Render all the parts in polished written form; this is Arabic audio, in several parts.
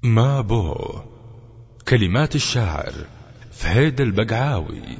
ما بو. كلمات الشاعر فهيد البقعاوي.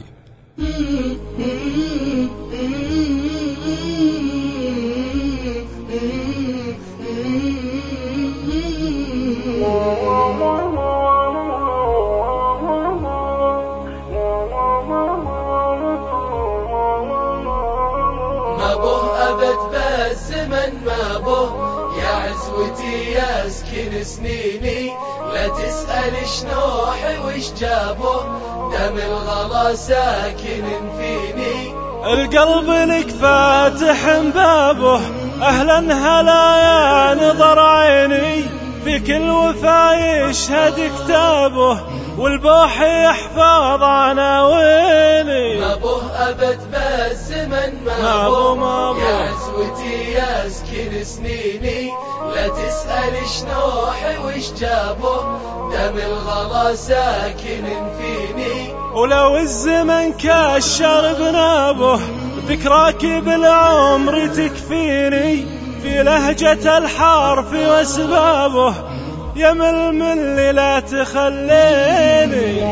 ما به أبد بالزمن ما به، يا عزوتي يا سكن سنيني، لا تسأل شنوحي وش جابه، دم الغلا ساكن فيني. القلب لك فاتح بابه، أهلا هلا يا نظر عيني، في كل وفا يشهد كتابه، والبوح يحفظ عناويني. ما به أبد بالزمن ما به، يا عزوتي يا سكن سنيني، لا تسأل شنوحي وش جابه، دم الغلا ساكن فيني. ولو الزمن كشر بنابه، ذكراك بالعمر تكفيني، في لهجة الحرف واسبابه، يا ململ لا تخليني.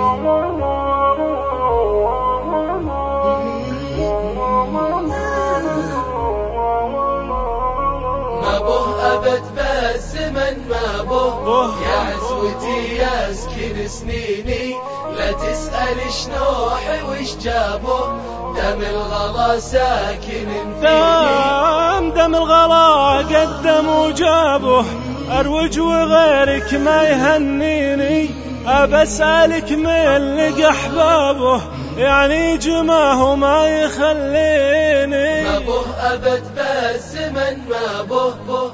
ما به أبد بالزمن ما به، يا عزوتي يا سكن سنيني، لا تسأل شنوحي وش جابه، دم الغلا ساكن فيني. دم الغلا قدم وجابه، أروج وغيرك ما يهنيني، أبسألك من لقى أحبابه، يعني جماه ما يخليني. ما به أبد بالزمن ما به،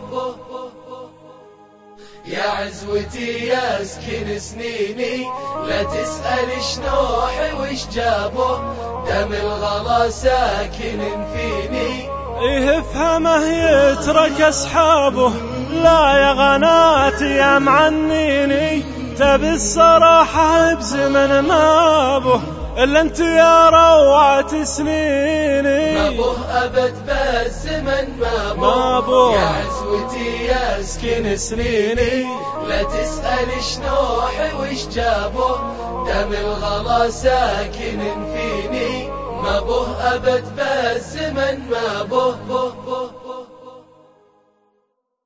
يا عزوتي يا سكن سنيني، لا تسأل شنوحي وش جابه، دم الغلا ساكن فيني. إيه افهمه يترك أصحابه، لا يا غناتي يا معنيني، تبي الصراحة بزمن ما به، إلا انت يا روعة سنيني. ما به أبد بالزمن ما به، يا عزوتي يا سكن سنيني، لا تسأل شنوحي وش جابه، دم الغلا ساكن فيني. ما به أبد بالزمن ما به.